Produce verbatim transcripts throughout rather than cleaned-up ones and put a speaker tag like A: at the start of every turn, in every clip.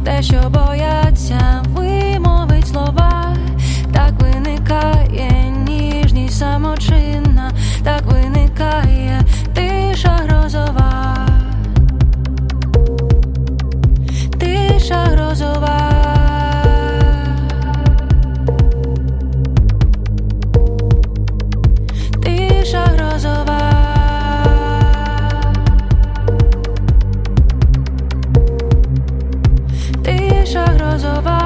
A: те, що бояться вимовить слова. Так виникає ніжність самочинна, так виникає тиша грозова, тиша грозова. Тиша грозова. Тиша грозова.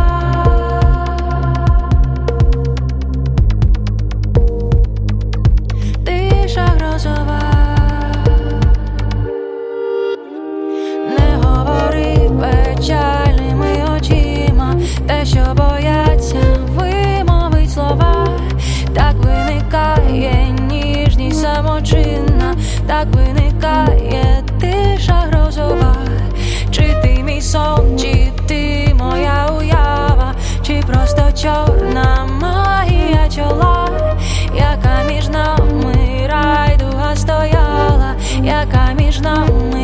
A: Тиша грозова. Не говори печальними очима те, що бояться вимовить слова. Так виникає ніжність самочинна, так виникає тиша грозова. Чи ти мій сон, чи ти моя уява, чи просто чорна магія чола, яка між нами райдуга стояла, яка між нами